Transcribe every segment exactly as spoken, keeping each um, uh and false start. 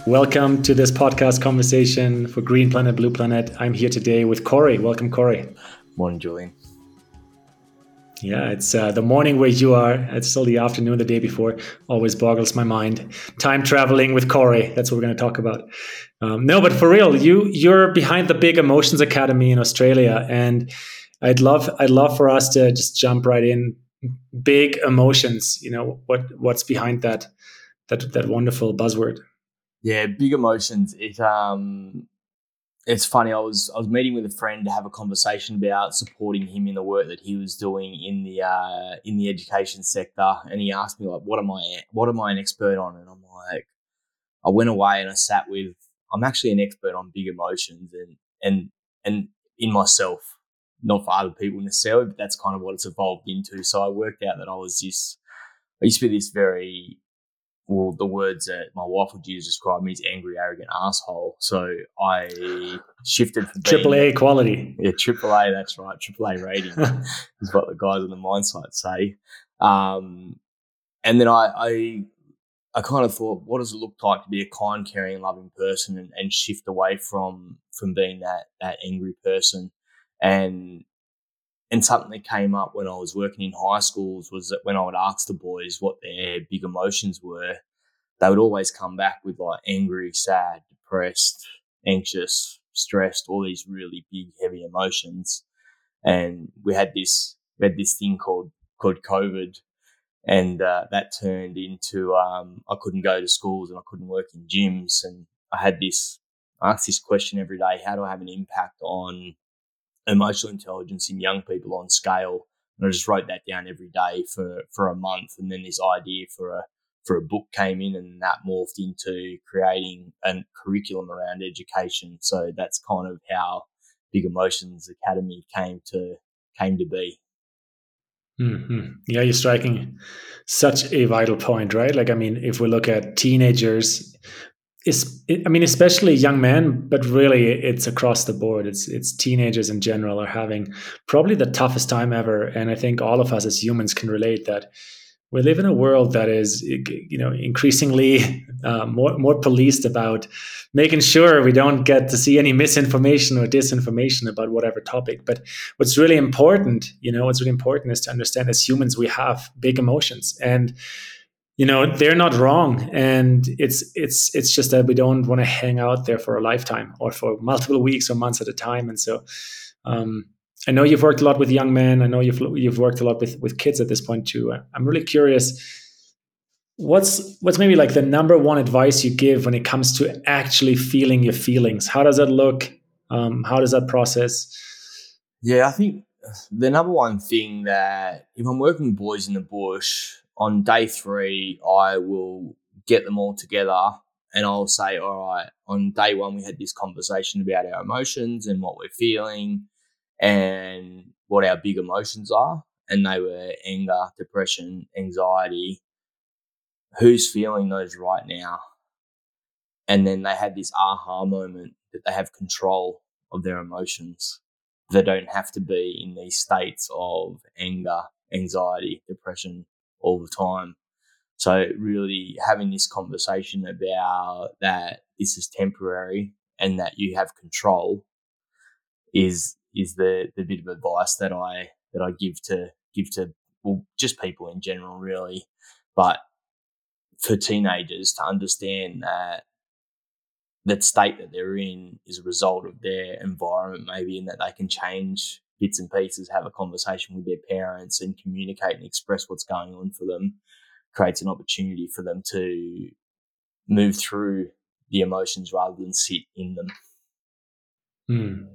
Welcome to this podcast conversation for Green Planet, Blue Planet. I'm here today with Corey. Welcome, Corey. Morning, Julian. Yeah, it's uh, the morning where you are. It's still the afternoon the day before. Always boggles my mind. Time traveling with Corey. That's what we're going to talk about. Um, no, but for real, you you're behind the Big Emotions Academy in Australia, and I'd love I'd love for us to just jump right in. Big emotions. You know what what's behind that that that wonderful buzzword. Yeah, big emotions. It um, it's funny. I was I was meeting with a friend to have a conversation about supporting him in the work that he was doing in the uh, in the education sector, and he asked me like, "What am I? What am I an expert on?" And I'm like, I went away and I sat with. I'm actually an expert on big emotions and and and in myself, not for other people necessarily, but that's kind of what it's evolved into. So I worked out that I was this. I used to be this very well, the words that my wife would use to describe me as angry, arrogant asshole. So I shifted from being Triple A quality. Yeah, triple A. That's right, triple A rating is what the guys on the mine site say. Um, and then I, I, I kind of thought, what does it look like to be a kind, caring, loving person, and, and shift away from from being that that angry person, and and something that came up when I was working in high schools was that when I would ask the boys what their big emotions were, they would always come back with like angry, sad, depressed, anxious, stressed, all these really big, heavy emotions. And we had this, we had this thing called, called COVID. And uh, that turned into, um, I couldn't go to schools and I couldn't work in gyms. And I had this, I asked this question every day: how do I have an impact on emotional intelligence in young people on scale? And I just wrote that down every day for, for a month. And then this idea for a, for a book came in, and that morphed into creating a curriculum around education. So that's kind of how Big Emotions Academy came to, came to be. Mm-hmm. Yeah, you're striking such a vital point, right? Like, I mean, if we look at teenagers, is I mean, especially young men, but really, it's across the board. It's it's teenagers in general are having probably the toughest time ever, and I think all of us as humans can relate that we live in a world that is, you know, increasingly uh, more more policed about making sure we don't get to see any misinformation or disinformation about whatever topic. But what's really important, you know, what's really important is to understand as humans we have big emotions, and you know they're not wrong, and it's it's it's just that we don't want to hang out there for a lifetime or for multiple weeks or months at a time. And so um, I know you've worked a lot with young men. I know you've you've worked a lot with with kids at this point too. I'm really curious, what's what's maybe like the number one advice you give when it comes to actually feeling your feelings? How does that look? Um, how does that process? Yeah, I think the number one thing that if I'm working with boys in the bush, on day three, I will get them all together and I'll say, all right, on day one, we had this conversation about our emotions and what we're feeling and what our big emotions are. And they were anger, depression, anxiety. Who's feeling those right now? And then they had this aha moment that they have control of their emotions. They don't have to be in these states of anger, anxiety, depression all the time. So really having this conversation about that this is temporary and that you have control is is the, the bit of advice that I that I give to give to well, just people in general really. But for teenagers to understand that that state that they're in is a result of their environment maybe, and that they can change bits and pieces, have a conversation with their parents and communicate and express what's going on for them, creates an opportunity for them to move through the emotions rather than sit in them. Hmm.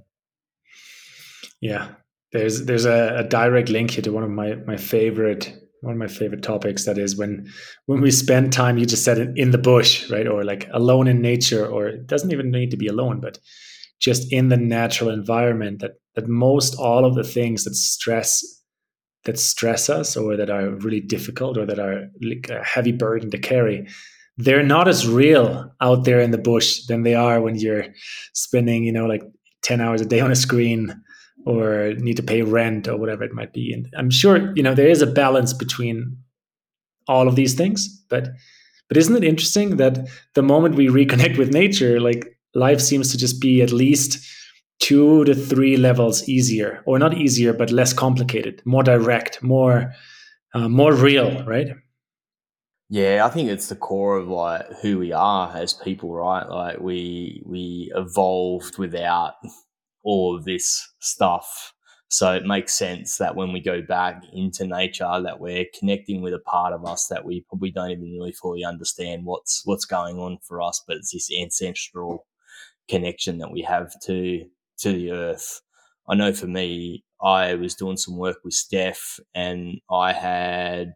Yeah, there's there's a, a direct link here to one of my my favorite one of my favorite topics. That is when when we spend time, you just said it, in the bush, right, or like alone in nature, or it doesn't even need to be alone, but just in the natural environment. That that most all of the things that stress that stress us, or that are really difficult, or that are like a heavy burden to carry, they're not as real out there in the bush than they are when you're spending, you know, like ten hours a day on a screen, or need to pay rent or whatever it might be. And I'm sure, you know, there is a balance between all of these things, but But isn't it interesting that the moment we reconnect with nature, like life seems to just be at least two to three levels easier, or not easier, but less complicated, more direct, more uh, more real, right? Yeah, I think it's the core of like who we are as people, right? Like we we evolved without all of this stuff. So it makes sense that when we go back into nature that we're connecting with a part of us that we probably don't even really fully understand what's what's going on for us, but it's this ancestral connection that we have to to the earth. I know for me, I was doing some work with Steph and I had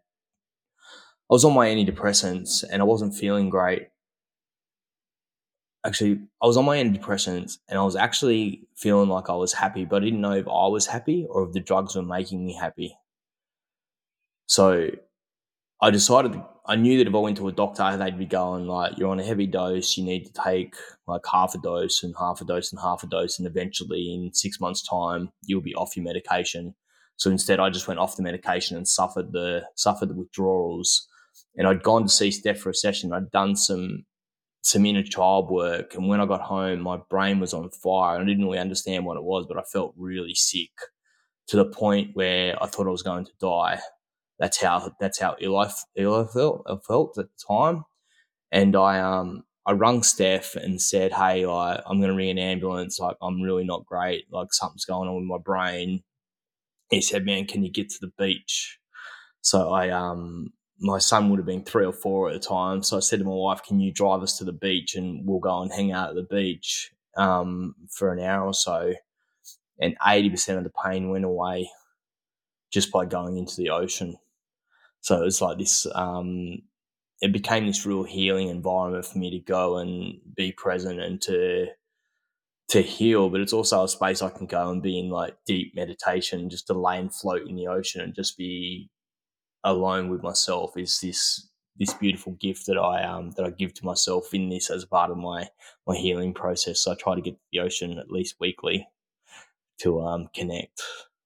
I was on my antidepressants and I wasn't feeling great. Actually, I was on my antidepressants and I was actually feeling like I was happy, but I didn't know if I was happy or if the drugs were making me happy. So I decided, I knew that if I went to a doctor, they'd be going like, you're on a heavy dose, you need to take like half a dose and half a dose and half a dose. And eventually in six months time, you'll be off your medication. So instead I just went off the medication and suffered the, suffered the withdrawals. And I'd gone to see Steph for a session. I'd done some some inner child work. And when I got home, my brain was on fire. I didn't really understand what it was, but I felt really sick to the point where I thought I was going to die. That's how that's how ill I, ill I felt I felt at the time. And I um I rung Steph and said, hey, I, I'm going to ring an ambulance. Like, I'm really not great. Like, something's going on with my brain. He said, man, can you get to the beach? So I um my son would have been three or four at the time. So I said to my wife, can you drive us to the beach and we'll go and hang out at the beach um, for an hour or so? And eighty percent of the pain went away just by going into the ocean. So it was like this, um, it became this real healing environment for me to go and be present and to to heal. But it's also a space I can go and be in like deep meditation, just to lay and float in the ocean and just be alone with myself. Is this this beautiful gift that I um that I give to myself in this as a part of my my healing process. So I try to get to the ocean at least weekly to um connect.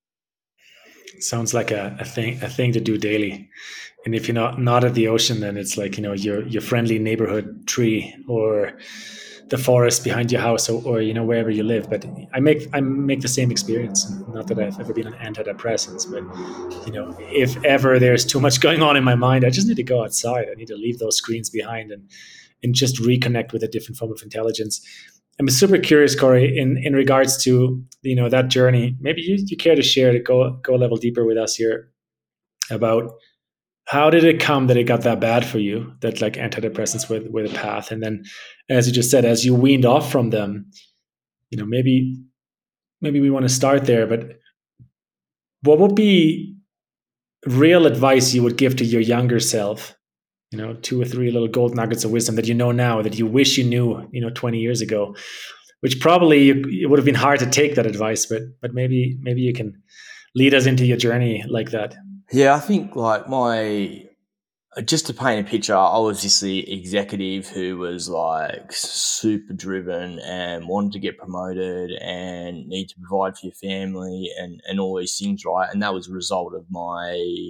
Sounds like a, a thing a thing to do daily. And if you're not not at the ocean, then it's like, you know, your your friendly neighborhood tree or the forest behind your house, or, or you know, wherever you live. But I make I make the same experience. Not that I've ever been on antidepressants, but you know, if ever there's too much going on in my mind, I just need to go outside. I need to leave those screens behind and and just reconnect with a different form of intelligence. I'm super curious, Corey, in, in regards to, you know, that journey. Maybe you, you care to share, to go go a level deeper with us here about how did it come that it got that bad for you, that like antidepressants were, were the path. And then, as you just said, as you weaned off from them, you know, maybe maybe we want to start there, but what would be real advice you would give to your younger self? You know, two or three little gold nuggets of wisdom that you know now that you wish you knew, you know, twenty years ago, which probably you, it would have been hard to take that advice, but but maybe maybe you can lead us into your journey like that. Yeah, I think like my just to paint a picture, I was this the executive who was like super driven and wanted to get promoted and need to provide for your family and, and all these things, right? And that was a result of my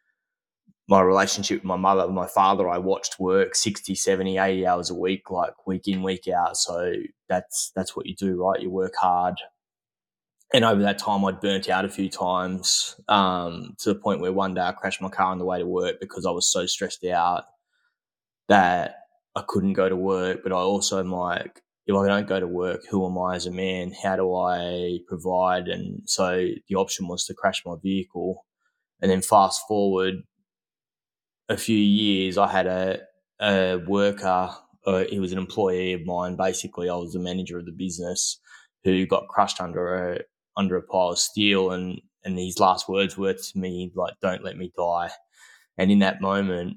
my relationship with my mother. My father, I watched work sixty, seventy, eighty hours a week, like week in, week out. So that's that's what you do, right? You work hard. And over that time, I'd burnt out a few times um, to the point where one day I crashed my car on the way to work because I was so stressed out that I couldn't go to work. But I also am like, if I don't go to work, who am I as a man? How do I provide? And so the option was to crash my vehicle. And then fast forward a few years, I had a, a worker, uh, he was an employee of mine. Basically, I was the manager of the business who got crushed under a under a pile of steel, and and his last words were to me like, "Don't let me die." And in that moment,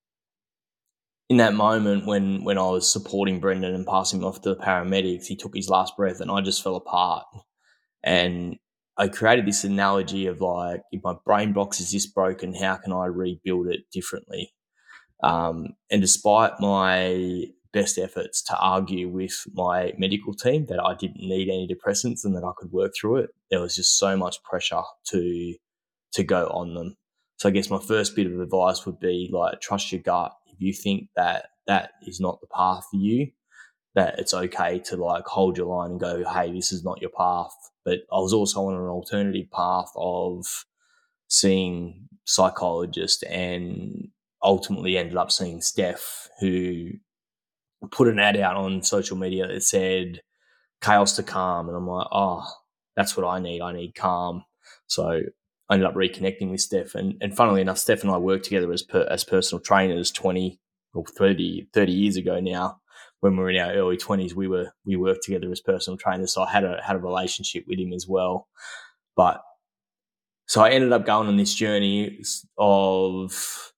in that moment when when I was supporting Brendan and passing him off to the paramedics, he took his last breath, and I just fell apart. And I created this analogy of like, if my brain box is this broken, how can I rebuild it differently? Um, and despite my best efforts to argue with my medical team that I didn't need antidepressants and that I could work through it, there was just so much pressure to to go on them. So I guess my first bit of advice would be like, trust your gut. If you think that that is not the path for you, that it's okay to like hold your line and go, hey, this is not your path. But I was also on an alternative path of seeing psychologists, and ultimately ended up seeing Steph, who put an ad out on social media that said chaos to calm. And I'm like, oh, that's what I need. I need calm. So I ended up reconnecting with Steph. And, and funnily enough, Steph and I worked together as per, as personal trainers twenty or thirty, thirty years ago now. When we were in our early twenties, we were we worked together as personal trainers. So I had a had a relationship with him as well. But so I ended up going on this journey of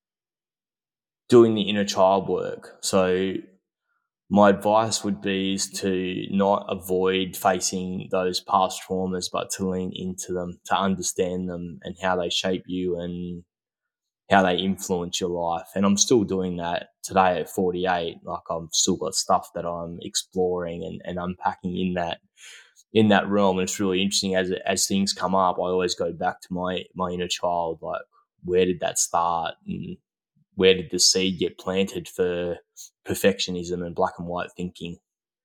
doing the inner child work. So my advice would be is to not avoid facing those past traumas, but to lean into them, to understand them and how they shape you and how they influence your life. And I'm still doing that today at forty-eight. Like, I've still got stuff that I'm exploring and, and unpacking in that in that realm. And it's really interesting as as things come up, I always go back to my my inner child. Like, where did that start? And where did the seed get planted for perfectionism and black and white thinking?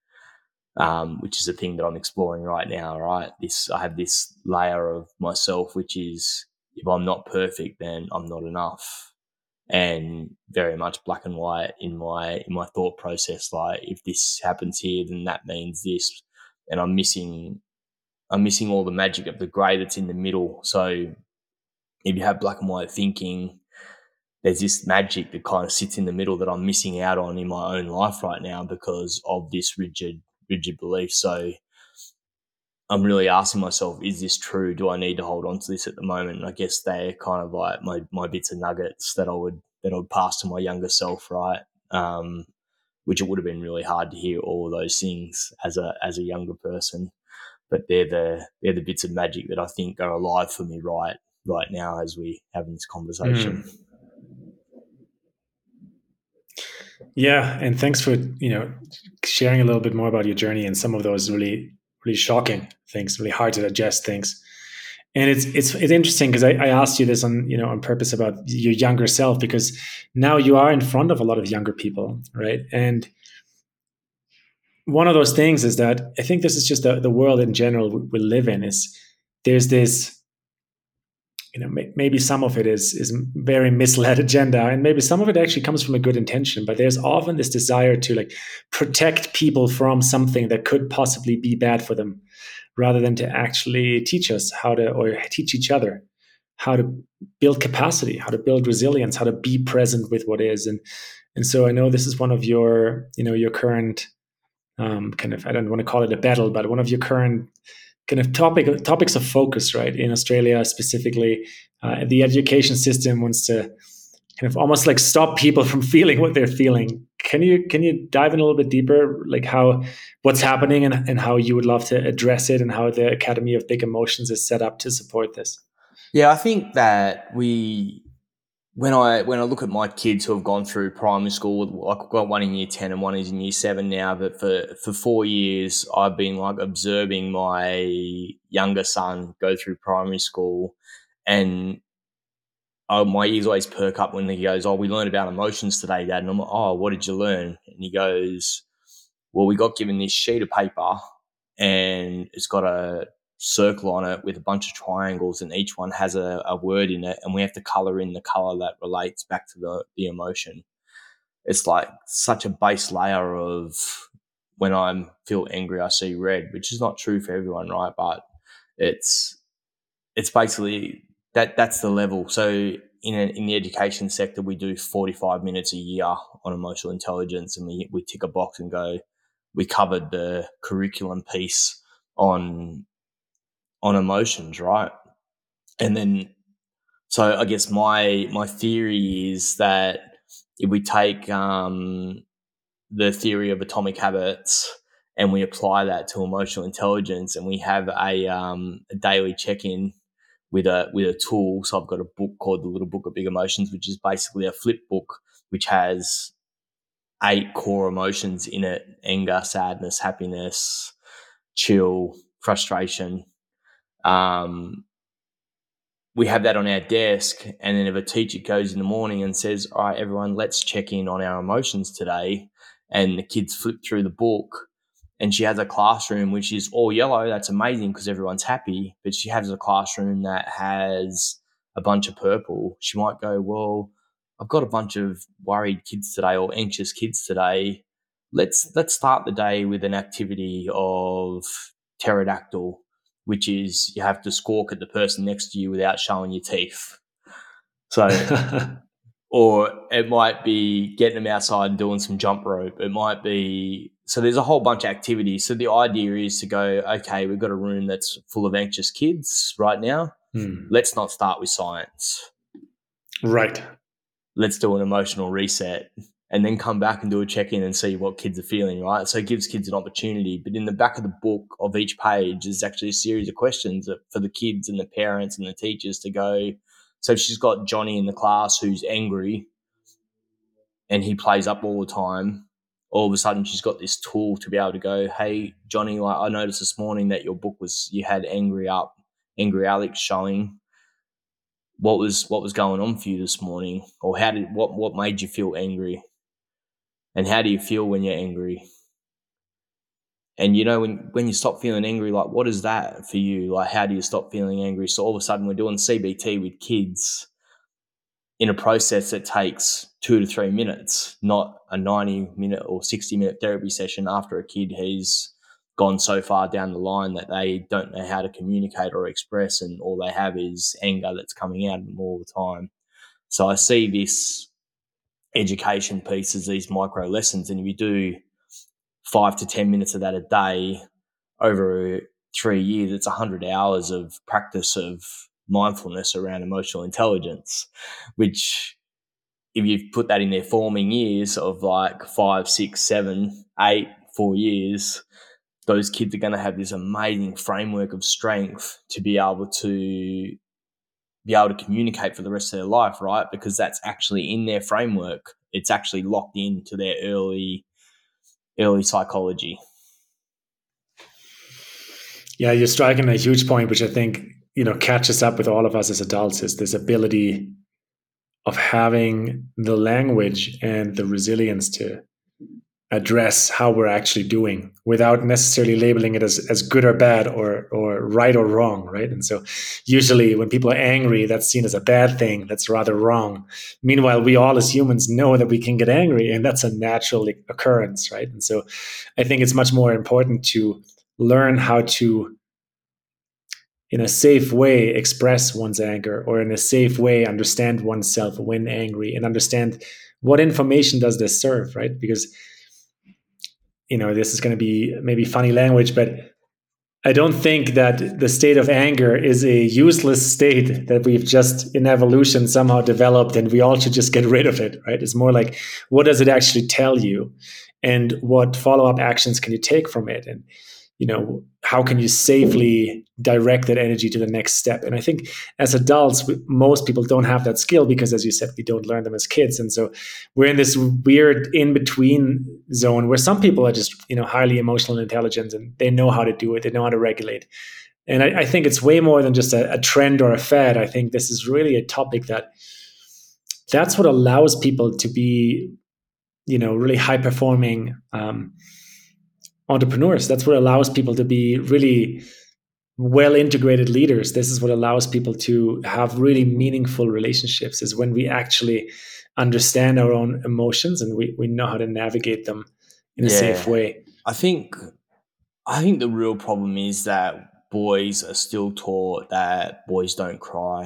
Um, which is a thing that I'm exploring right now, right? This I have this layer of myself, which is, if I'm not perfect, then I'm not enough. And very much black and white in my in my thought process. Like, if this happens here, then that means this. And I'm missing I'm missing all the magic of the grey that's in the middle. So if you have black and white thinking, there's this magic that kind of sits in the middle that I'm missing out on in my own life right now because of this rigid, rigid belief. So I'm really asking myself, is this true? Do I need to hold on to this at the moment? And I guess they're kind of like my, my bits of nuggets that I would, that I would pass to my younger self, right? Um, which it would have been really hard to hear all of those things as a, as a younger person. But they're the, they're the bits of magic that I think are alive for me right, right now as we having this conversation. Mm. Yeah, and thanks for, you know, sharing a little bit more about your journey and some of those really, really shocking things, really hard to digest things. And it's it's it's interesting because I, I asked you this on, you know, on purpose about your younger self, because now you are in front of a lot of younger people, right? And one of those things is that I think this is just the, the world in general we, we live in, is there's this, you know, may, maybe some of it is is very misled agenda, and maybe some of it actually comes from a good intention, but there's often this desire to like protect people from something that could possibly be bad for them, rather than to actually teach us how to, or teach each other how to build capacity, how to build resilience, how to be present with what is. And and so I know this is one of your, you know, your current um, kind of, I don't want to call it a battle, but one of your current kind of topic topics of focus, right? In Australia specifically, uh, the education system wants to kind of almost like stop people from feeling what they're feeling. Can you can you dive in a little bit deeper, like how what's happening and, and how you would love to address it, and how the Academy of Big Emotions is set up to support this? Yeah, I think that we when I when I look at my kids who have gone through primary school, I've got one in year ten and one is in year seven now. But for for four years, I've been like observing my younger son go through primary school, and oh, my ears always perk up when he goes, "Oh, we learned about emotions today, Dad." And I'm like, "Oh, what did you learn?" And he goes, "Well, we got given this sheet of paper, and it's got a circle on it with a bunch of triangles, and each one has a, a word in it, and we have to color in the color that relates back to the, the emotion." It's like such a base layer of, when I feel angry, I see red, which is not true for everyone, right? But it's it's basically that that's the level. So in a, in the education sector, we do forty-five minutes a year on emotional intelligence, and we we tick a box and go, we covered the curriculum piece on on emotions, right? And then, so I guess my my theory is that if we take um, the theory of atomic habits and we apply that to emotional intelligence, and we have a, um, a daily check-in with a with a tool. So I've got a book called The Little Book of Big Emotions, which is basically a flip book which has eight core emotions in it: anger, sadness, happiness, chill, frustration. Um, we have that on our desk, and then if a teacher goes in the morning and says, all right, everyone, let's check in on our emotions today, and the kids flip through the book and she has a classroom which is all yellow, that's amazing because everyone's happy, but she has a classroom that has a bunch of purple, she might go, well, I've got a bunch of worried kids today or anxious kids today. Let's let's start the day with an activity of pterodactyl, which is you have to squawk at the person next to you without showing your teeth. So, or it might be getting them outside and doing some jump rope. It might be, so there's a whole bunch of activities. So the idea is to go, okay, we've got a room that's full of anxious kids right now. Hmm. Let's not start with science. Right. Let's do an emotional reset and then come back and do a check-in and see what kids are feeling, right? So it gives kids an opportunity. But in the back of the book of each page is actually a series of questions for the kids and the parents and the teachers to go. So if she's got Johnny in the class who's angry and he plays up all the time, all of a sudden she's got this tool to be able to go, hey, Johnny, like I noticed this morning that your book was, you had angry up, angry Alex showing. What was what was going on for you this morning? Or how did what what made you feel angry? And how do you feel when you're angry? And, you know, when, when you stop feeling angry, like, what is that for you? Like, how do you stop feeling angry? So all of a sudden we're doing C B T with kids in a process that takes two to three minutes, not a ninety minute or sixty minute therapy session after a kid has gone so far down the line that they don't know how to communicate or express, and all they have is anger that's coming out of them all the time. So I see this education piece as these micro lessons, and if you do five to ten minutes of that a day over three years, it's one hundred hours of practice of mindfulness around emotional intelligence, which if you put that in their forming years of like five, six, seven, eight, four years, those kids are going to have this amazing framework of strength to be able to be able to communicate for the rest of their life, right? Because that's actually in their framework. It's actually locked into their early early psychology. Yeah, you're striking a huge point, which I think, you know, catches up with all of us as adults, is this ability of having the language and the resilience to address how we're actually doing without necessarily labeling it as, as good or bad or or right or wrong, right? And so usually when people are angry, that's seen as a bad thing, that's rather wrong. Meanwhile, we all as humans know that we can get angry, and that's a natural occurrence, right? And so I think it's much more important to learn how to, in a safe way, express one's anger, or in a safe way understand oneself when angry, and understand what information does this serve, right? Because, you know, this is going to be maybe funny language, but I don't think that the state of anger is a useless state that we've just in evolution somehow developed and we all should just get rid of it, right? It's more like, what does it actually tell you? And what follow-up actions can you take from it? And, you know, how can you safely direct that energy to the next step? And I think as adults, we, most people don't have that skill because, as you said, we don't learn them as kids. And so we're in this weird in-between zone where some people are just, you know, highly emotional and intelligent, and they know how to do it. They know how to regulate. And I, I think it's way more than just a, a trend or a fad. I think this is really a topic that that's what allows people to be, you know, really high-performing um, entrepreneurs. That's what allows people to be really well integrated leaders. This is what allows people to have really meaningful relationships, is when we actually understand our own emotions and we, we know how to navigate them in a Yeah. safe way. I think I think the real problem is that boys are still taught that boys don't cry.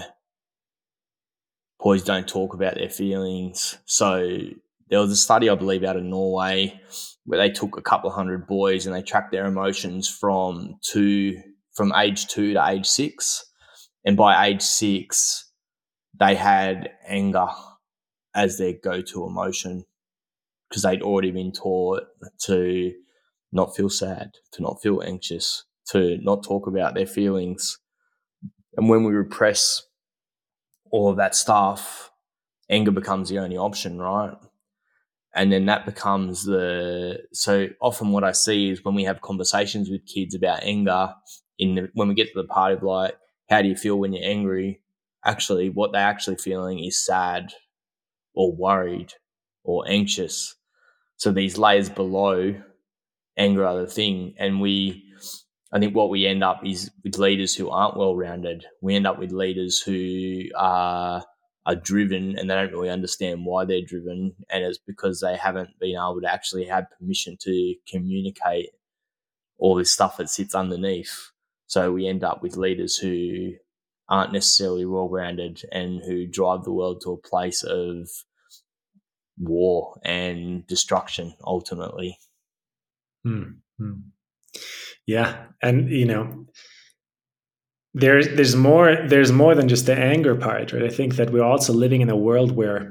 Boys don't talk about their feelings. So there was a study, I believe, out of Norway where they took a couple of hundred boys and they tracked their emotions from two, from age two to age six. And by age six, they had anger as their go-to emotion because they'd already been taught to not feel sad, to not feel anxious, to not talk about their feelings. And when we repress all of that stuff, anger becomes the only option, right? And then that becomes the, so often what I see is when we have conversations with kids about anger, in the, when we get to the part of like, how do you feel when you're angry? actually what they're actually feeling is sad or worried or anxious. So these layers below anger are the thing. And we, I think what we end up is with leaders who aren't well-rounded. We end up with leaders who are are driven and they don't really understand why they're driven. And it's because they haven't been able to actually have permission to communicate all this stuff that sits underneath. So we end up with leaders who aren't necessarily well-rounded and who drive the world to a place of war and destruction ultimately. Mm-hmm. Yeah, and you know, there's there's more there's more than just the anger part, right? I think that we're also living in a world where,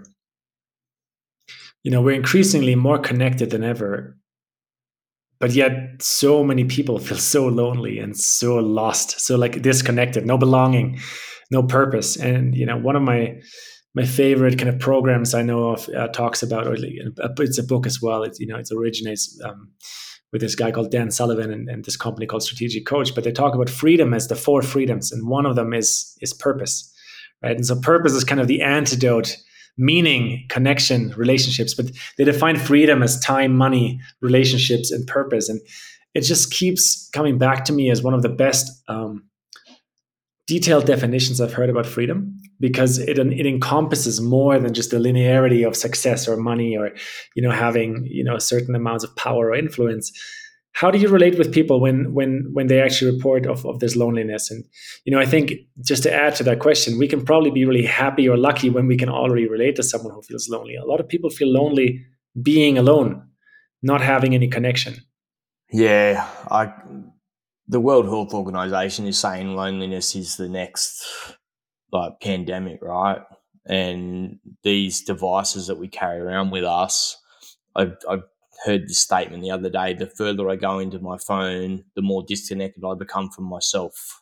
you know, we're increasingly more connected than ever, but yet so many people feel so lonely and so lost, so like disconnected, no belonging, no purpose. And you know, one of my my favorite kind of programs I know of uh, talks about, or it's a book as well. It, you know, it originates um, with this guy called Dan Sullivan and, and this company called Strategic Coach. But they talk about freedom as the four freedoms, and one of them is is purpose, right? And so purpose is kind of the antidote, meaning, connection, relationships. But they define freedom as time, money, relationships, and purpose. And it just keeps coming back to me as one of the best um, detailed definitions I've heard about freedom, because it it encompasses more than just the linearity of success or money or, you know, having, you know, certain amounts of power or influence. How do you relate with people when when when they actually report of, of this loneliness? And you know, I think just to add to that question, we can probably be really happy or lucky when we can already relate to someone who feels lonely. A lot of people feel lonely being alone, not having any connection. Yeah, I the World Health Organization is saying loneliness is the next like pandemic, right? And these devices that we carry around with us, I I heard this statement the other day: the further I go into my phone, the more disconnected I become from myself.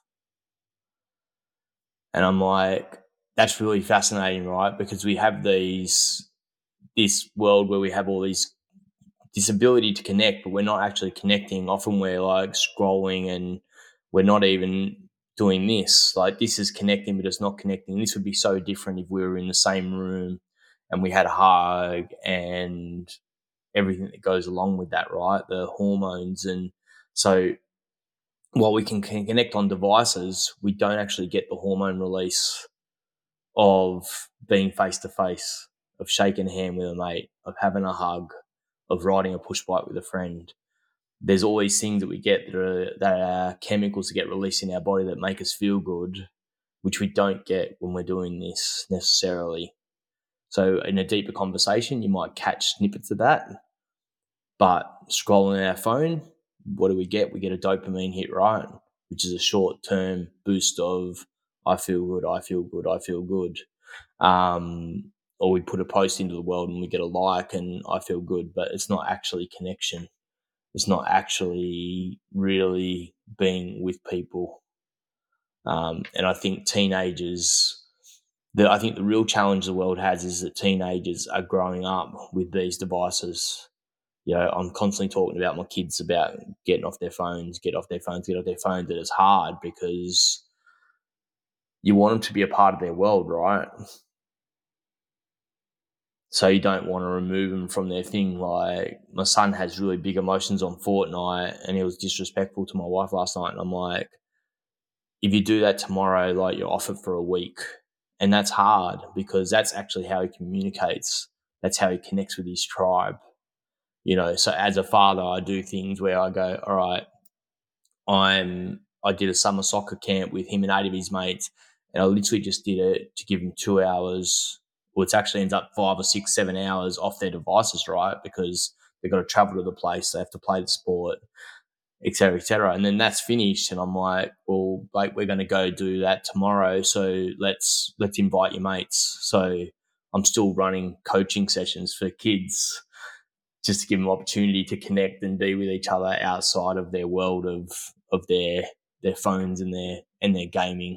And I'm like, that's really fascinating, right? Because we have these this world where we have all these this ability to connect, but we're not actually connecting. Often we're like scrolling and we're not even doing this. Like this is connecting, but it's not connecting. This would be so different if we were in the same room and we had a hug and everything that goes along with that, right? The hormones. And so while we can connect on devices, we don't actually get the hormone release of being face to face, of shaking a hand with a mate, of having a hug, of riding a push bike with a friend. There's all these things that we get that are, that are chemicals that get released in our body that make us feel good, which we don't get when we're doing this necessarily. So in a deeper conversation, you might catch snippets of that, but scrolling our phone, what do we get? We get a dopamine hit, right? Which is a short-term boost of I feel good, I feel good, I feel good. Um, or we put a post into the world and we get a like and I feel good, but it's not actually connection. It's not actually really being with people. Um, and I think teenagers, the, I think the real challenge the world has is that teenagers are growing up with these devices. You know, I'm constantly talking about my kids about getting off their phones, get off their phones, get off their phones. And it's hard because you want them to be a part of their world, right? So you don't want to remove them from their thing. Like my son has really big emotions on Fortnite and he was disrespectful to my wife last night. And I'm like, if you do that tomorrow, like you're off it for a week. And that's hard because that's actually how he communicates. That's how he connects with his tribe. You know, so as a father, I do things where I go, all right, I'm, I did a summer soccer camp with him and eight of his mates. And I literally just did it to give him two hours. Well, it actually ends up five or six, seven hours off their devices, right? Because they've got to travel to the place, they have to play the sport, et cetera, et cetera. And then that's finished. And I'm like, well, like we're going to go do that tomorrow. So let's, let's invite your mates. So I'm still running coaching sessions for kids just to give them opportunity to connect and be with each other outside of their world of, of their, their phones and their, and their gaming.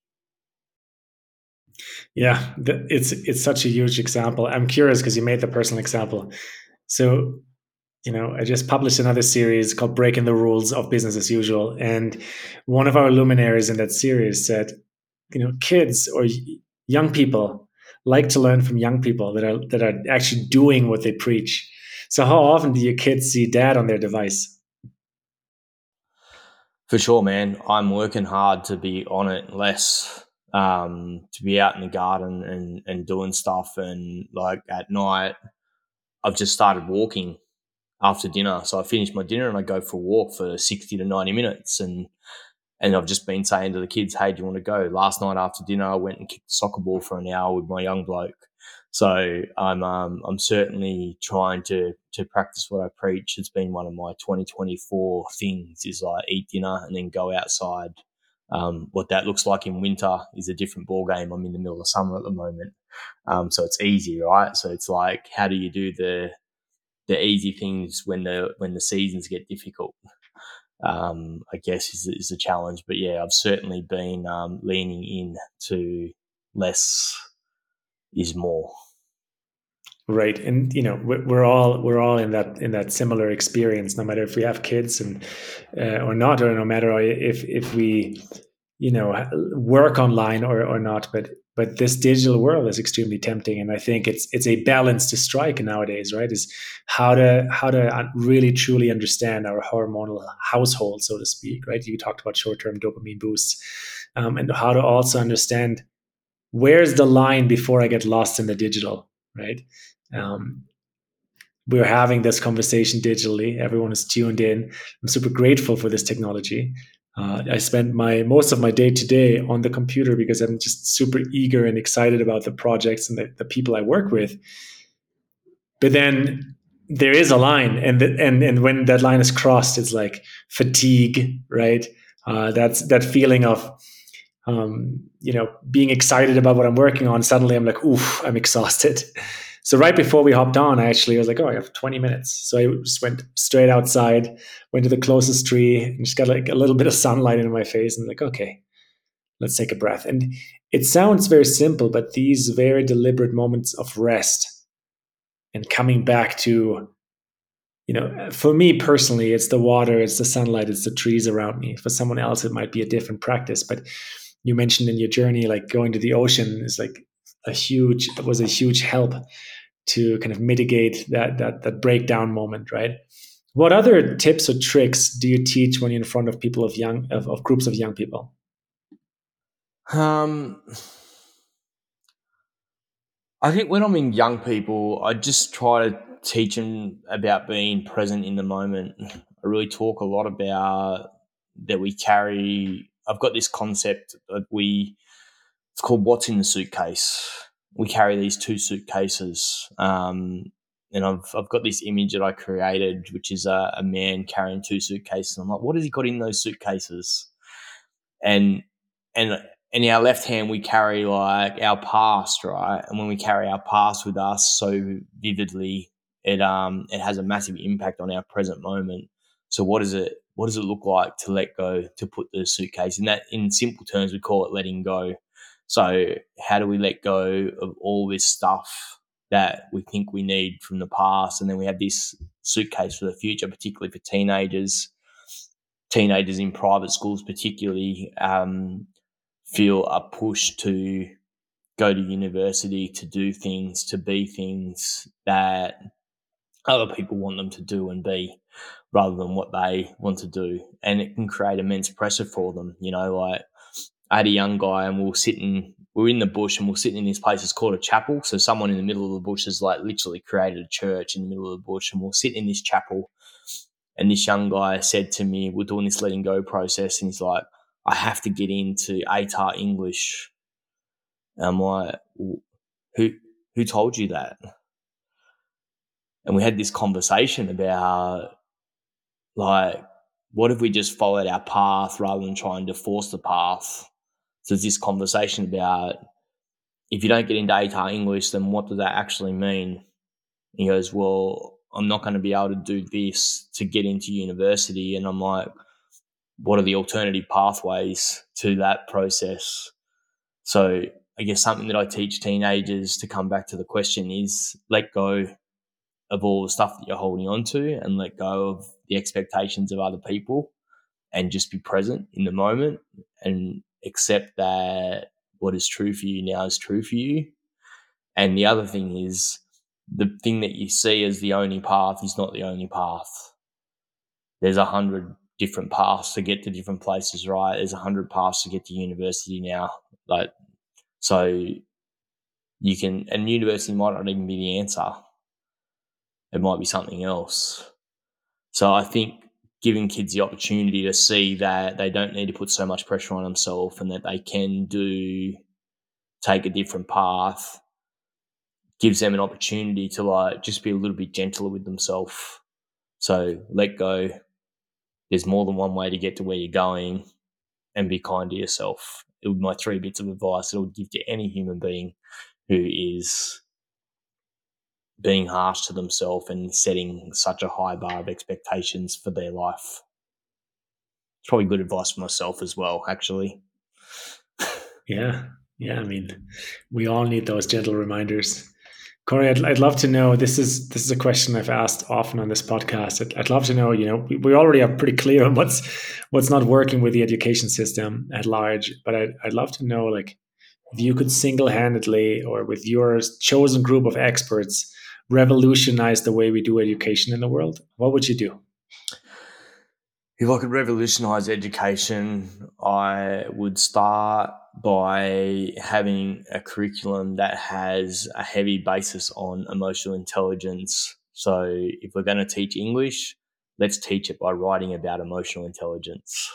Yeah, it's it's such a huge example. I'm curious because you made the personal example. So, you know, I just published another series called Breaking the Rules of Business as Usual. And one of our luminaries in that series said, you know, kids or young people like to learn from young people that are that are actually doing what they preach. So how often do your kids see dad on their device? For sure, man. I'm working hard to be on it less, um, to be out in the garden and, and doing stuff. And like at night, I've just started walking after dinner. So I finish my dinner and I go for a walk for sixty to ninety minutes. And and I've just been saying to the kids, hey, do you want to go? Last night after dinner, I went and kicked the soccer ball for an hour with my young bloke. So I'm um, I'm certainly trying to to practice what I preach. It's been one of my twenty twenty-four things is like eat dinner and then go outside. Um, what that looks like in winter is a different ball game. I'm in the middle of summer at the moment, um, so it's easy, right? So it's like, how do you do the the easy things when the when the seasons get difficult? Um, I guess is is a challenge. But yeah, I've certainly been um, leaning in to less is more. Right, and you know we- we're all we're all in that in that similar experience, no matter if we have kids and uh, or not, or no matter if if we you know work online or or not. But but this digital world is extremely tempting, and I think it's it's a balance to strike nowadays, right? Is how to how to really truly understand our hormonal household, so to speak, right? You talked about short term dopamine boosts, um, and how to also understand where's the line before I get lost in the digital, right? Um, we're having this conversation digitally. Everyone is tuned in. I'm super grateful for this technology. Uh, I spend my most of my day to day on the computer because I'm just super eager and excited about the projects and the, the people I work with. But then there is a line, and the, and and when that line is crossed, it's like fatigue, right? Uh, that's that feeling of um, you know, being excited about what I'm working on. Suddenly I'm like, oof, I'm exhausted. So right before we hopped on, I actually was like, oh, I have twenty minutes. So I just went straight outside, went to the closest tree, and just got like a little bit of sunlight in my face, and like, okay, let's take a breath. And it sounds very simple, but these very deliberate moments of rest and coming back to, you know, for me personally, it's the water, it's the sunlight, it's the trees around me. For someone else, it might be a different practice. But you mentioned in your journey, like going to the ocean is like a huge, was a huge help to kind of mitigate that that that breakdown moment, right? What other tips or tricks do you teach when you're in front of people of young of, of groups of young people? Um, I think when I'm in young people, I just try to teach them about being present in the moment. I really talk a lot about that we carry. I've got this concept that we, it's called what's in the suitcase. We carry these two suitcases. Um, and I've I've got this image that I created, which is a, a man carrying two suitcases. And I'm like, what has he got in those suitcases? And and in our left hand we carry like our past, right? And when we carry our past with us so vividly, it um it has a massive impact on our present moment. So what is it what does it look like to let go, to put the suitcase? And that, in simple terms, we call it letting go. So how do we let go of all this stuff that we think we need from the past? And then we have this suitcase for the future, particularly for teenagers. Teenagers in private schools particularly um, feel a push to go to university, to do things, to be things that other people want them to do and be, rather than what they want to do. And it can create immense pressure for them. You know, like I had a young guy and we were sitting, we were in the bush and we we're sitting in this place. It's called a chapel. So someone in the middle of the bush has like literally created a church in the middle of the bush, and we we're sitting in this chapel. And this young guy said to me, we're doing this letting go process, and he's like, I have to get into A T A R English. And I'm like, who who told you that? And we had this conversation about, like, what if we just followed our path rather than trying to force the path? So there's this conversation about, if you don't get into A T A R English, then what does that actually mean? And he goes, well, I'm not going to be able to do this to get into university. And I'm like, what are the alternative pathways to that process? So I guess something that I teach teenagers, to come back to the question, is let go of all the stuff that you're holding on to, and let go of the expectations of other people, and just be present in the moment and accept that what is true for you now is true for you. And the other thing is, the thing that you see as the only path is not the only path. There's a hundred different paths to get to different places, right? There's a hundred paths to get to university now. Like, so you can, and university might not even be the answer. It might be something else. So I think giving kids the opportunity to see that they don't need to put so much pressure on themselves and that they can do, take a different path, gives them an opportunity to like just be a little bit gentler with themselves. So let go. There's more than one way to get to where you're going, and be kind to yourself. It would be my three bits of advice that I would give to any human being who is being harsh to themselves and setting such a high bar of expectations for their life. It's probably good advice for myself as well, actually. Yeah. Yeah. I mean, we all need those gentle reminders. Corey, I'd, I'd love to know. This is this is a question I've asked often on this podcast. I'd, I'd love to know. You know, we, we already are pretty clear on what's what's not working with the education system at large. But I'd, I'd love to know, like, if you could single-handedly or with your chosen group of experts revolutionize the way we do education in the world, what would you do? If I could revolutionise education, I would start by having a curriculum that has a heavy basis on emotional intelligence. So if we're going to teach English, let's teach it by writing about emotional intelligence.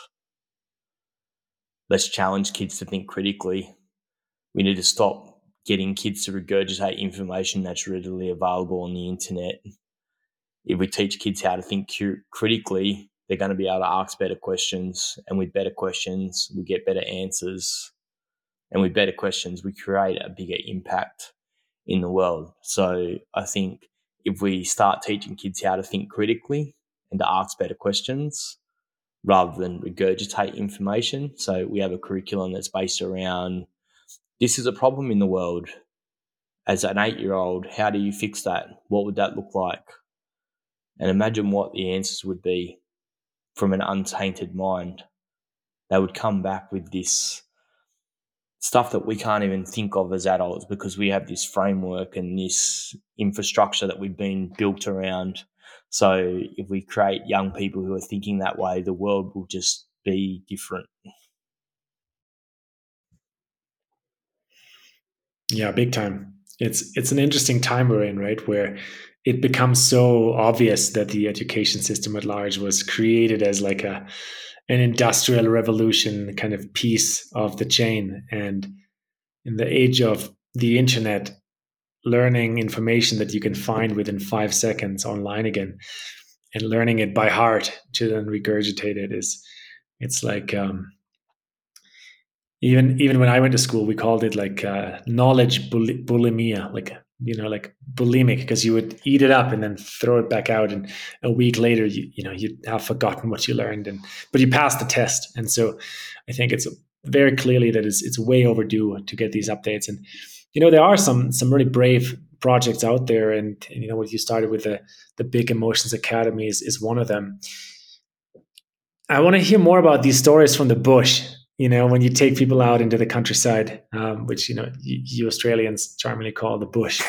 Let's challenge kids to think critically. We need to stop getting kids to regurgitate information that's readily available on the internet. If we teach kids how to think critically, they're going to be able to ask better questions, and with better questions, we get better answers. And with better questions, we create a bigger impact in the world. So I think if we start teaching kids how to think critically and to ask better questions rather than regurgitate information, so we have a curriculum that's based around, this is a problem in the world. As an eight-year-old, how do you fix that? What would that look like? And imagine what the answers would be from an untainted mind. They would come back with this stuff that we can't even think of as adults because we have this framework and this infrastructure that we've been built around. So if we create young people who are thinking that way, the world will just be different. Yeah, big time. It's it's an interesting time we're in, right? Where it becomes so obvious that the education system at large was created as like a an industrial revolution kind of piece of the chain. And in the age of the internet, learning information that you can find within five seconds online again and learning it by heart to then regurgitate it is, it's like, um, even even when I went to school, we called it like uh, knowledge bul- bulimia, like, you know, like bulimic, because you would eat it up and then throw it back out, and a week later, you you know, you have forgotten what you learned, and but you passed the test. And so, I think it's very clearly that it's it's way overdue to get these updates. And you know, there are some some really brave projects out there, and, and you know, what you started with, the the Big Emotions Academy is, is one of them. I want to hear more about these stories from the bush. You know, when you take people out into the countryside, um, which, you know, you, you Australians charmingly call the bush.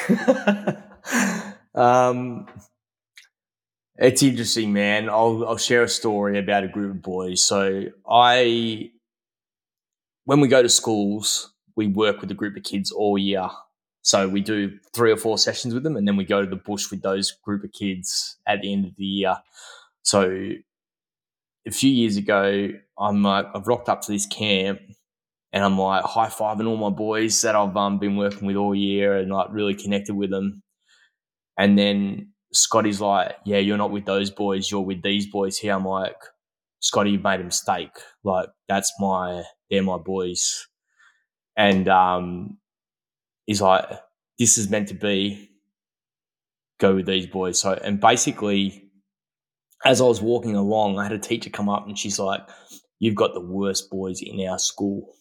um, it's interesting, man. I'll I'll share a story about a group of boys. So I, when we go to schools, we work with a group of kids all year. So we do three or four sessions with them, and then we go to the bush with those group of kids at the end of the year. So a few years ago, I'm like, I've rocked up to this camp, and I'm like high fiving all my boys that I've um, been working with all year, and like really connected with them. And then Scotty's like, "Yeah, you're not with those boys. You're with these boys here." I'm like, "Scotty, you've made a mistake. Like, that's my, they're my boys." And um, he's like, "This is meant to be. Go with these boys." So, and basically, as I was walking along, I had a teacher come up and she's like, "You've got the worst boys in our school."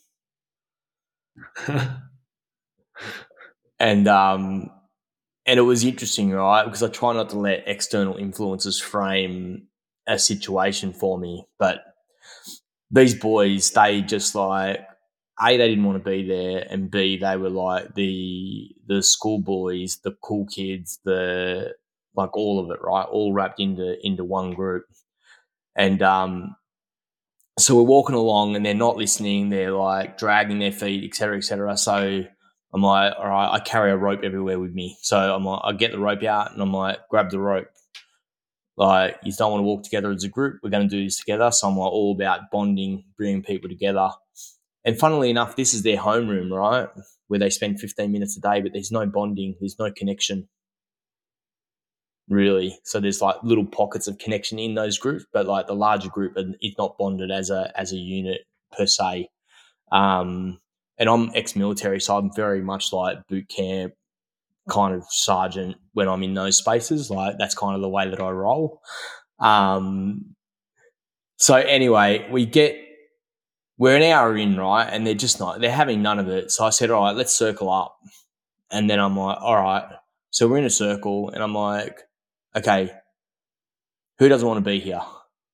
and um, and it was interesting, right? Because I try not to let external influences frame a situation for me. But these boys, they just like, A, they didn't want to be there, and B, they were like the the schoolboys, the cool kids, the like all of it, right? All wrapped into into one group. And um, so we're walking along, and they're not listening. They're like dragging their feet, et cetera, et cetera. So I'm like, all right, I carry a rope everywhere with me. So I'm like, I get the rope out, and I'm like, grab the rope. Like, you don't want to walk together as a group. We're going to do this together. So I'm like all about bonding, bringing people together. And funnily enough, this is their homeroom, right, where they spend fifteen minutes a day, but there's no bonding. There's no connection, really. So there's like little pockets of connection in those groups, but like the larger group is not bonded as a as a unit per se. Um, and I'm ex-military, so I'm very much like boot camp kind of sergeant when I'm in those spaces. Like, that's kind of the way that I roll. Um, so anyway, we get, we're an hour in, right? And they're just not, they're having none of it. So I said, all right, let's circle up. And then I'm like, all right. So we're in a circle, and I'm like, okay, who doesn't want to be here?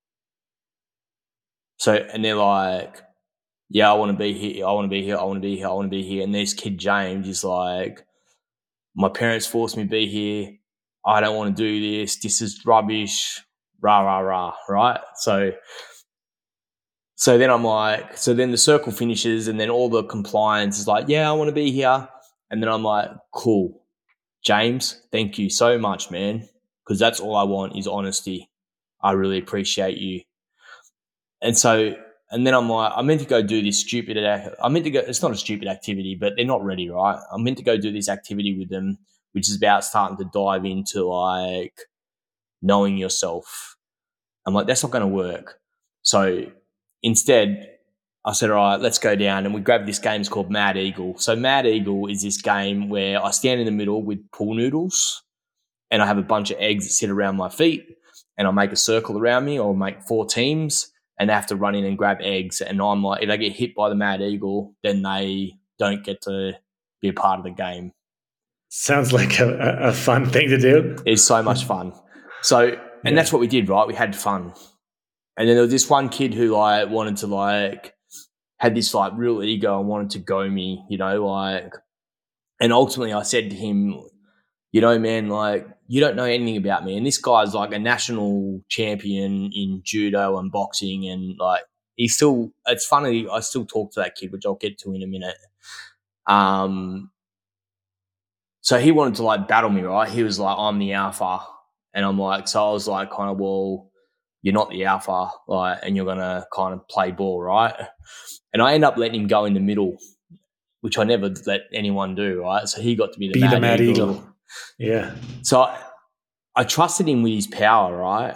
So, and they're like, yeah, I want to be here. I want to be here. I want to be here. I want to be here. And this kid, James, is like, my parents forced me to be here. I don't want to do this. This is rubbish. Rah, rah, rah. Right? So, so then I'm like, so then the circle finishes, and then all the compliance is like, yeah, I want to be here. And then I'm like, cool. James, thank you so much, man. Because that's all I want is honesty. I really appreciate you. And so, and then I'm like, I'm meant to go do this stupid, I'm meant to go, it's not a stupid activity, but they're not ready, right? I'm meant to go do this activity with them, which is about starting to dive into like knowing yourself. I'm like, that's not going to work. So instead, I said, all right, let's go down. And we grabbed this game. It's called Mad Eagle. So Mad Eagle is this game where I stand in the middle with pool noodles, and I have a bunch of eggs that sit around my feet, and I make a circle around me, or make four teams, and they have to run in and grab eggs. And I'm like, if they get hit by the Mad Eagle, then they don't get to be a part of the game. Sounds like a, a fun thing to do. It's so much fun. So, and yeah. That's what we did, right? We had fun. And then there was this one kid who like wanted to like, had this like real ego and wanted to go me, you know, like, and ultimately I said to him, you know, man, like, you don't know anything about me. And this guy's like a national champion in judo and boxing, and like, he's still, it's funny, I still talk to that kid, which I'll get to in a minute. Um, so he wanted to like battle me, right? He was like, I'm the alpha. And I'm like, so I was like, kind of, well, you're not the alpha, like, and you're going to kind of play ball, right? And I end up letting him go in the middle, which I never let anyone do, right? So he got to be the be mad, the mad eagle. eagle. Yeah. So I, I trusted him with his power, right?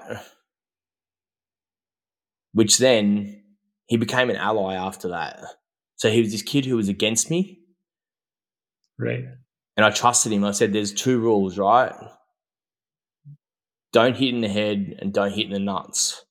Which then he became an ally after that. So he was this kid who was against me. Right. And I trusted him. I said, there's two rules, right? Don't hit in the head and don't hit in the nuts.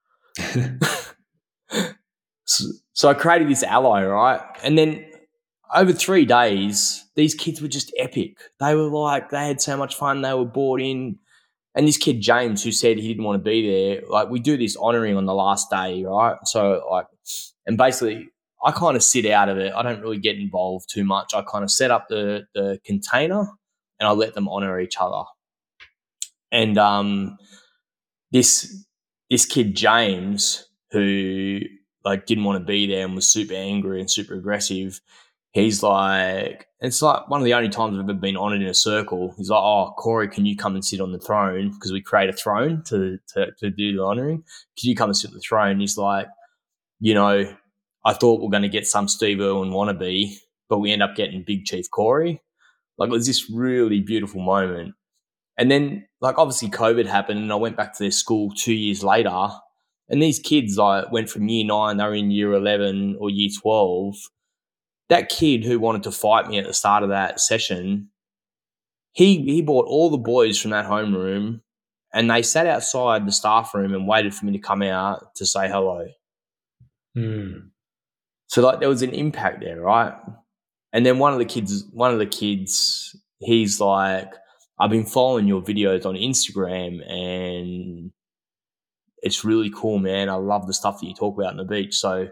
so, so I created this ally, right? And then over three days, these kids were just epic. They were like, they had so much fun. They were bought in. And this kid, James, who said he didn't want to be there, like, we do this honouring on the last day, right? So, like, and basically, I kind of sit out of it. I don't really get involved too much. I kind of set up the, the container, and I let them honour each other. And um, this this kid, James, who, like, didn't want to be there and was super angry and super aggressive, he's like, it's like one of the only times I've ever been honoured in a circle. He's like, oh, Corey, can you come and sit on the throne? Because we create a throne to, to, to do the honouring. Can you come and sit on the throne? He's like, you know, I thought we we're going to get some Steve Irwin wannabe, but we end up getting Big Chief Corey. Like, it was this really beautiful moment. And then, like, obviously COVID happened, and I went back to their school two years later, and these kids, like, went from year nine, they were in year eleven or year twelve. That kid who wanted to fight me at the start of that session, he he brought all the boys from that homeroom, and they sat outside the staff room and waited for me to come out to say hello. Mm. So, like, there was an impact there, right? And then one of the kids, one of the kids, he's like, I've been following your videos on Instagram, and it's really cool, man. I love the stuff that you talk about on the beach. So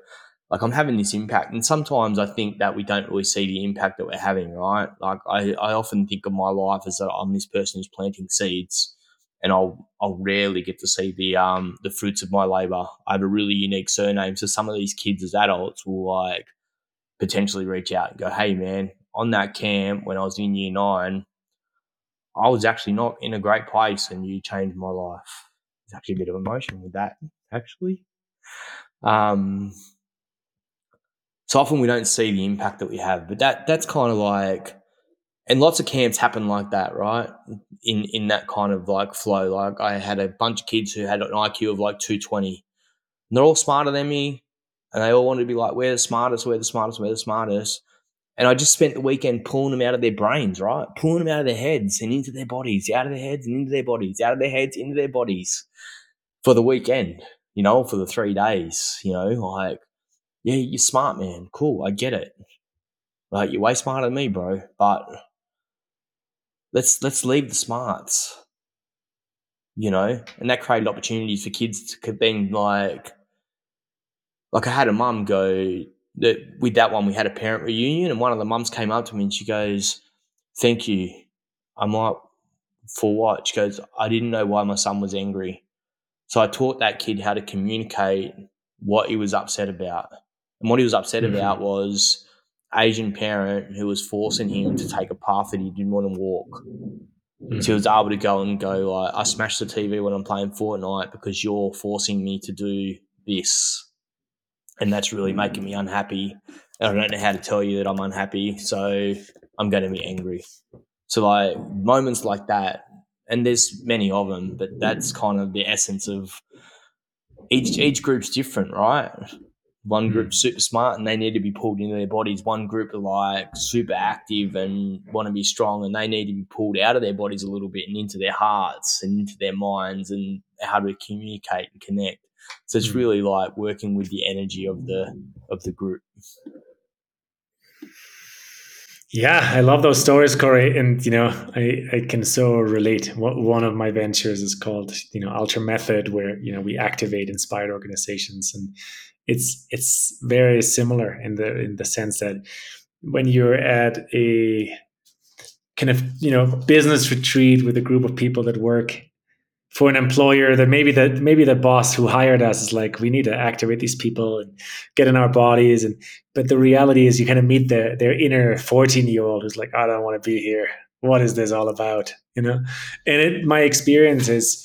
like I'm having this impact. And sometimes I think that we don't really see the impact that we're having, right? Like I, I often think of my life as that I'm this person who's planting seeds, and I'll I'll rarely get to see the um the fruits of my labour. I have a really unique surname, so some of these kids as adults will like potentially reach out and go, "Hey man, on that camp when I was in year nine, I was actually not in a great place, and you changed my life." There's actually a bit of emotion with that, actually. Um, so often we don't see the impact that we have, but that that's kind of like, and lots of camps happen like that, right? In in that kind of like flow. Like I had a bunch of kids who had an I Q of like two twenty. And they're all smarter than me, and they all wanted to be like, "We're the smartest, we're the smartest, we're the smartest." And I just spent the weekend pulling them out of their brains, right? Pulling them out of their heads and into their bodies, out of their heads and into their bodies, out of their heads into their bodies for the weekend, you know, for the three days, you know, like, yeah, you're smart, man. Cool, I get it. Like, you're way smarter than me, bro. But let's let's leave the smarts, you know? And that created opportunities for kids to then like, like I had a mum go, that with that one, we had a parent reunion, and one of the mums came up to me and she goes, "Thank you." I'm like, "For what?" She goes, "I didn't know why my son was angry. So I taught that kid how to communicate what he was upset about." And what he was upset about Mhm. was Asian parent who was forcing him to take a path that he didn't want to walk. So he was Mhm. able to go and go like, "I smash the T V when I'm playing Fortnite because you're forcing me to do this. And that's really making me unhappy. And I don't know how to tell you that I'm unhappy, so I'm going to be angry." So like moments like that, and there's many of them, but that's kind of the essence of each each group's different, right? One group's Mhm. super smart and they need to be pulled into their bodies. One group are like super active and want to be strong, and they need to be pulled out of their bodies a little bit and into their hearts and into their minds and how to communicate and connect. So it's Mhm. really like working with the energy of the of the group. Yeah, I love those stories, Corey, and you know, I, I can so relate. What one of my ventures is called, you know, Ultra Method, where you know we activate inspired organizations, and it's it's very similar in the in the sense that when you're at a kind of you know business retreat with a group of people that work for an employer, that maybe that maybe the boss who hired us is like, we need to activate these people and get in our bodies, and but the reality is you kind of meet their their inner fourteen year old who's like, I don't want to be here, what is this all about, you know? And it, my experience is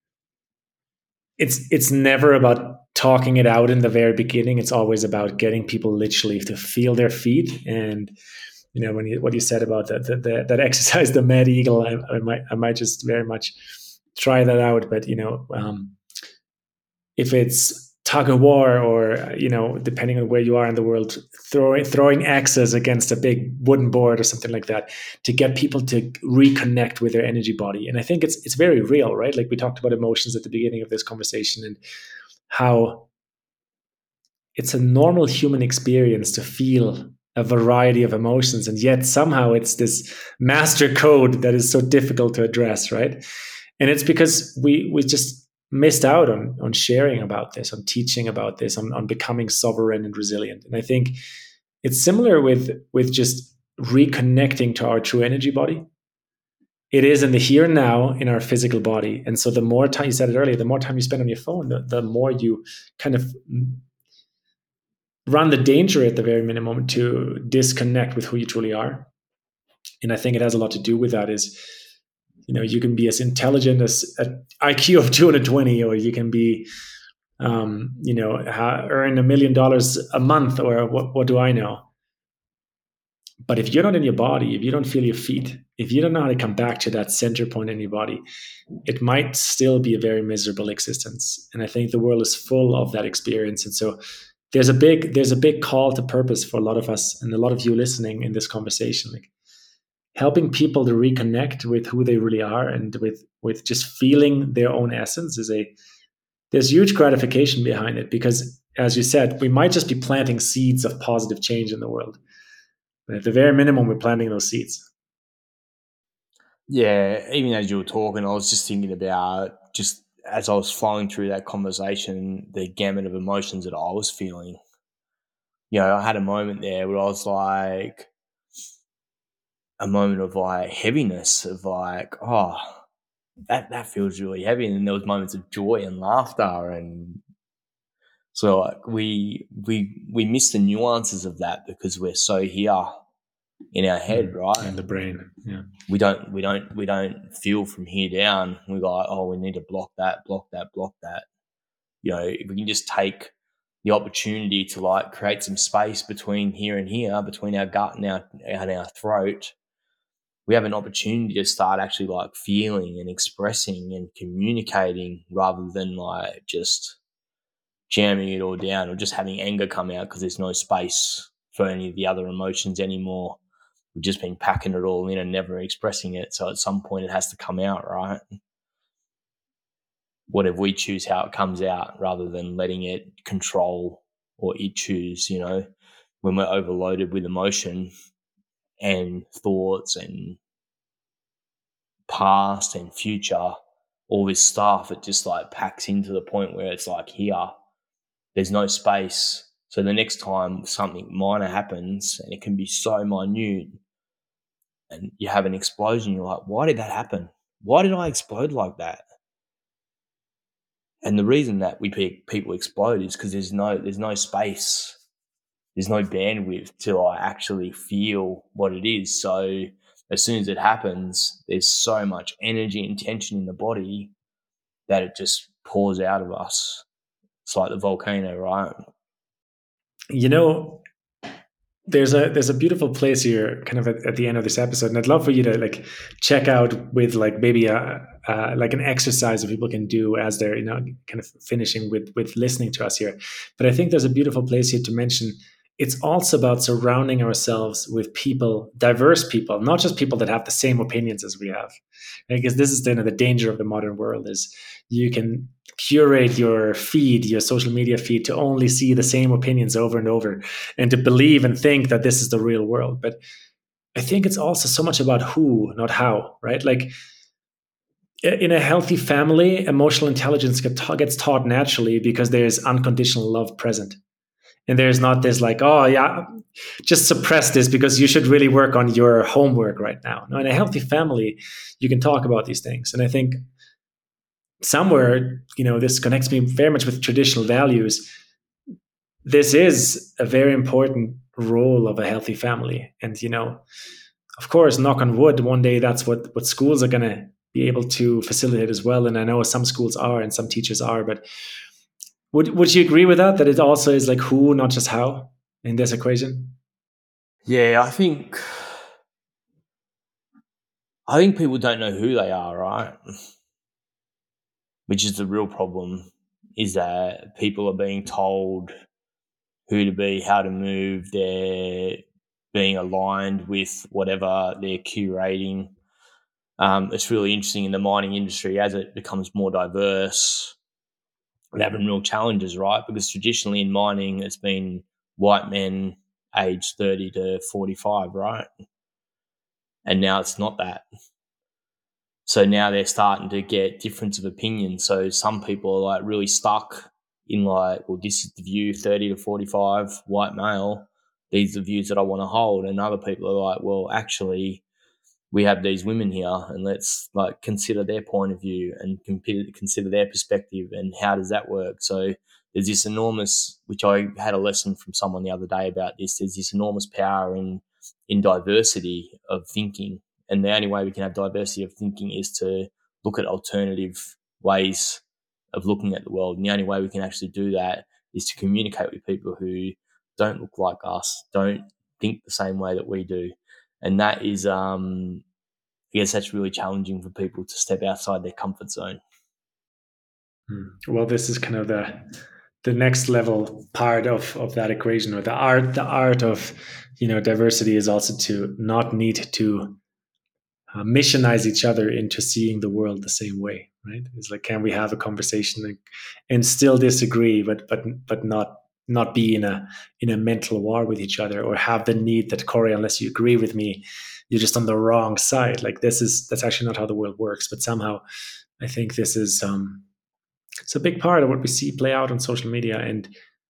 it's it's never about talking it out in the very beginning. It's always about getting people literally to feel their feet. And you know, when you what you said about that that, that, that exercise, the Mad Eagle, I, I might I might just very much try that out. But you know, um, if it's tug of war, or you know, depending on where you are in the world, throwing throwing axes against a big wooden board or something like that, to get people to reconnect with their energy body. And I think it's it's very real, right? Like we talked about emotions at the beginning of this conversation, and how it's a normal human experience to feel a variety of emotions, and yet somehow it's this master code that is so difficult to address, right? And it's because we we just missed out on on sharing about this, on teaching about this, on, on becoming sovereign and resilient. And I think it's similar with with just reconnecting to our true energy body. It is in the here and now in our physical body. And so the more time, you said it earlier, the more time you spend on your phone, the, the more you kind of run the danger at the very minimum to disconnect with who you truly are. And I think it has a lot to do with that. Is, you know, you can be as intelligent as an I Q of two hundred twenty, or you can be, um, you know, ha- earn a million dollars a month, or what, what do I know? But if you're not in your body, if you don't feel your feet, if you don't know how to come back to that center point in your body, it might still be a very miserable existence. And I think the world is full of that experience. And so there's a big there's a big call to purpose for a lot of us, and a lot of you listening in this conversation, like helping people to reconnect with who they really are, and with with just feeling their own essence is a there's huge gratification behind it, because as you said, we might just be planting seeds of positive change in the world. But at the very minimum, we're planting those seeds. Yeah, even as you were talking, I was just thinking about just as I was flowing through that conversation, the gamut of emotions that I was feeling. you know, I had a moment there where I was like, a moment of like heaviness of like, oh, that that feels really heavy. And then there was moments of joy and laughter, and so like we we we miss the nuances of that because we're so here in our head, Mm. right? In the brain. Yeah. We don't we don't we don't feel from here down. We go, like, oh, we need to block that, block that, block that. You know, if we can just take the opportunity to like create some space between here and here, between our gut and our and our throat, we have an opportunity to start actually like feeling and expressing and communicating rather than like just jamming it all down or just having anger come out because there's no space for any of the other emotions anymore. We've just been packing it all in and never expressing it. So at some point it has to come out, right? What if we choose how it comes out rather than letting it control or it choose, you know, when we're overloaded with emotion and thoughts and past and future, all this stuff, it just like packs into the point where it's like here, there's no space. So the next time something minor happens, and it can be so minute, and you have an explosion, you're like, why did that happen? Why did I explode like that? And the reason that we people explode is because there's no there's no space, there's no bandwidth to like actually feel what it is. So as soon as it happens, there's so much energy and tension in the body that it just pours out of us. It's like the volcano, right? You know, there's a there's a beautiful place here kind of at, at the end of this episode, and I'd love for you to like check out with like maybe a uh, like an exercise that people can do as they're, you know, kind of finishing with with listening to us here. But I think there's a beautiful place here to mention it's also about surrounding ourselves with people, diverse people, not just people that have the same opinions as we have. Because this is the, you know, the danger of the modern world is you can curate your feed, your social media feed, to only see the same opinions over and over and to believe and think that this is the real world. But I think it's also so much about who, not how, right? Like in a healthy family, emotional intelligence gets taught naturally because there's unconditional love present. And there's not this like, oh, yeah, just suppress this because you should really work on your homework right now. No, in a healthy family, you can talk about these things. And I think somewhere, you know, this connects me very much with traditional values. This is a very important role of a healthy family. And, you know, of course, knock on wood, one day that's what, what schools are going to be able to facilitate as well. And I know some schools are and some teachers are, but would would you agree with that, that it also is like who, not just how in this equation? Yeah, I think I think people don't know who they are, right? Which is the real problem, is that people are being told who to be, how to move, they're being aligned with whatever they're curating. Um, it's really interesting in the mining industry as it becomes more diverse. We're having real challenges, right? Because traditionally in mining, it's been white men aged thirty to forty-five, right? And now it's not that. So now they're starting to get difference of opinion. So some people are like really stuck in like, well, this is the view, thirty to forty-five, white male. These are the views that I want to hold. And other people are like, well, actually, we have these women here and let's like consider their point of view and consider their perspective and how does that work. So there's this enormous, which I had a lesson from someone the other day about this, there's this enormous power in in diversity of thinking. And the only way we can have diversity of thinking is to look at alternative ways of looking at the world. And the only way we can actually do that is to communicate with people who don't look like us, don't think the same way that we do. And that is, um, I guess that's really challenging for people to step outside their comfort zone. Well, this is kind of the the next level part of of that equation, or the art the art of, you know, diversity is also to not need to uh, missionize each other into seeing the world the same way, right? It's like, can we have a conversation and, and still disagree, but but but not not be in a in a mental war with each other, or have the need that, Corey, unless you agree with me, you're just on the wrong side. Like this is that's actually not how the world works. But somehow, I think this is um, it's a big part of what we see play out on social media. And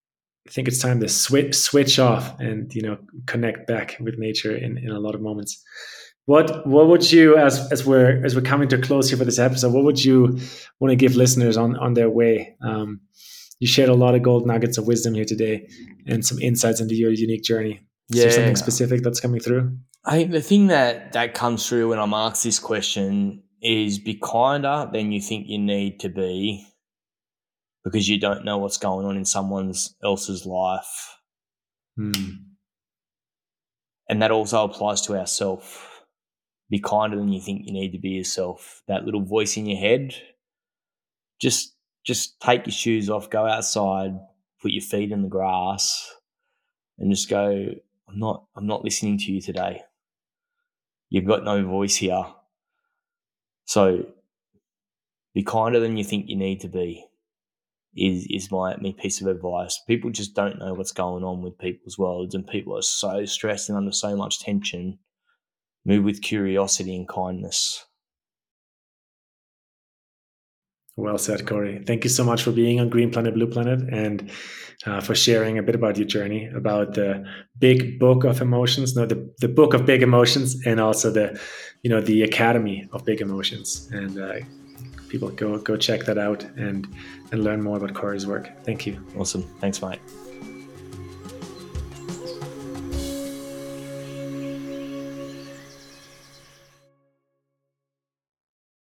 I think it's time to switch switch off and, you know, connect back with nature in, in a lot of moments. What what would you, as as we're as we're coming to close here for this episode, what would you want to give listeners on on their way? Um, you shared a lot of gold nuggets of wisdom here today, and some insights into your unique journey. Is Yeah. there something specific that's coming through? I think the thing that, that comes through when I'm asked this question is be kinder than you think you need to be, because you don't know what's going on in someone else's life. Hmm. And that also applies to ourselves. Be kinder than you think you need to be yourself. That little voice in your head, just just take your shoes off, go outside, put your feet in the grass, and just go, I'm not I'm not listening to you today. You've got no voice here. So be kinder than you think you need to be is is my, my piece of advice. People just don't know what's going on with people's worlds, and people are so stressed and under so much tension. Move with curiosity and kindness. Well said, Corey. Thank you so much for being on Green Planet, Blue Planet, and uh, for sharing a bit about your journey, about the big book of emotions, no, the, the book of big emotions, and also the, you know, the Academy of Big Emotions. And uh, people go go check that out and and learn more about Corey's work. Thank you. Awesome. Thanks, mate.